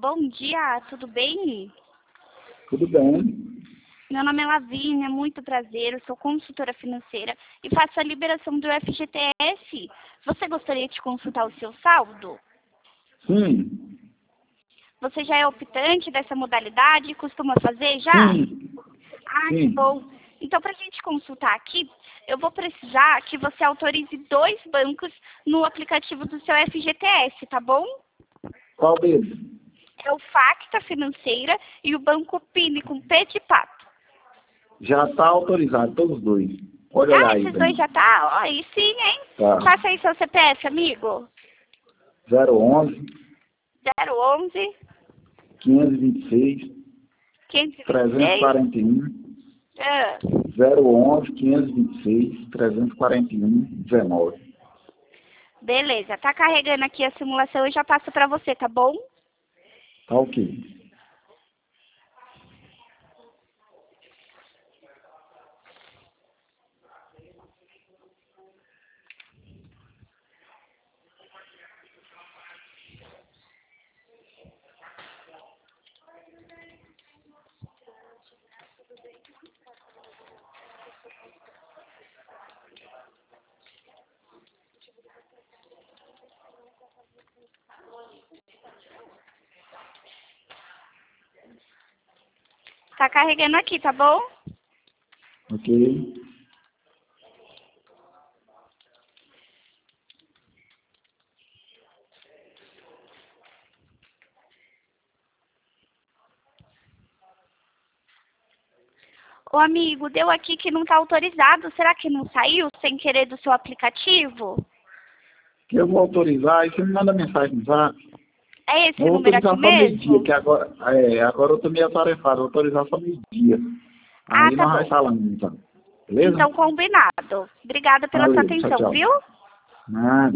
Bom dia, tudo bem? Tudo bem. Meu nome é Lavínia, muito prazer, eu sou consultora financeira e faço a liberação do FGTS. Você gostaria de consultar o seu saldo? Sim. Você já é optante dessa modalidade? Costuma fazer já? Sim. Ah, que Sim. bom. Então, para a gente consultar aqui, eu vou precisar que você autorize 2 bancos no aplicativo do seu FGTS, tá bom? Qual deles? É o Facta Financeira e o Banco Pini, com P de pato. Já está autorizado, todos os dois. Pode olhar aí, Esses dois bem. já tá? Ó, aí sim, hein? Tá. Faça aí seu CPF, amigo. 011 011 526 526 341 ah, 011 526 341 19. beleza, tá carregando aqui a simulação e já passo pra você, tá bom? Tá ok. Tá carregando aqui, tá bom? Ok. Ô amigo, deu aqui que não tá autorizado. Será que não saiu sem querer do seu aplicativo? Que eu vou autorizar, e você me manda mensagem no zap. É esse Vou número aqui autorizar só meio-dia, mesmo? que agora eu tô meio atarefado, vou autorizar só meio-dia. Ah, Aí tá nós vai bom. falando, então. Beleza? Então, combinado. Obrigada pela sua Valeu, tchau, atenção, tchau. viu? Nada.